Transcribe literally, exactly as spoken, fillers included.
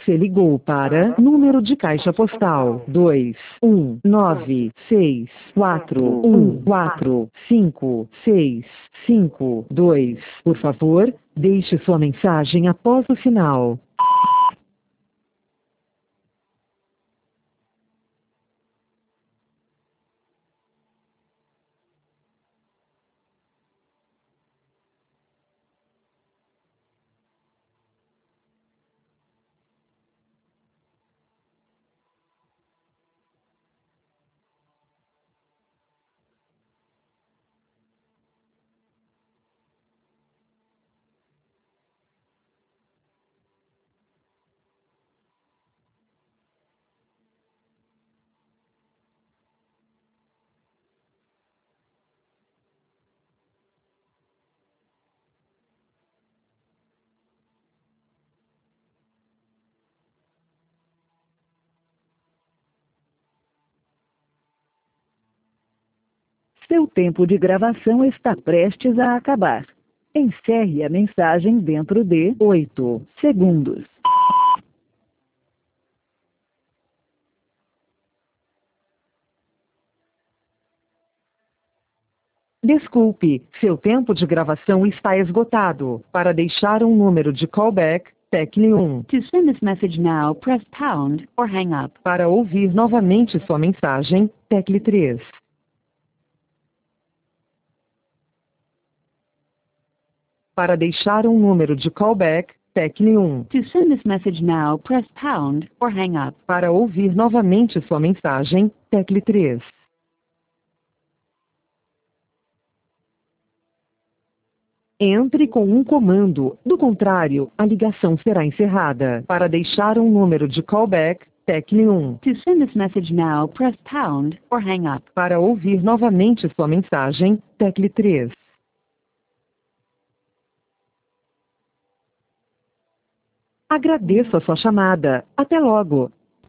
Você ligou para número de caixa postal dois um nove seis quatro um quatro cinco seis cinco dois. Por favor, deixe sua mensagem após o sinal. Seu tempo de gravação está prestes a acabar. Encerre a mensagem dentro de oito segundos. Desculpe, seu tempo de gravação está esgotado. Para deixar um número de callback, tecle um. To send this message now, press pound or hang up. Para ouvir novamente sua mensagem, tecle três. Para deixar um número de callback, tecle um. To send this message now, press pound or hang up. Para ouvir novamente sua mensagem, tecle três. Entre com um comando, do contrário, a ligação será encerrada. Para deixar um número de callback, tecle um. To send this message now, press pound or hang up. Para ouvir novamente sua mensagem, tecle três. Agradeço a sua chamada. Até logo.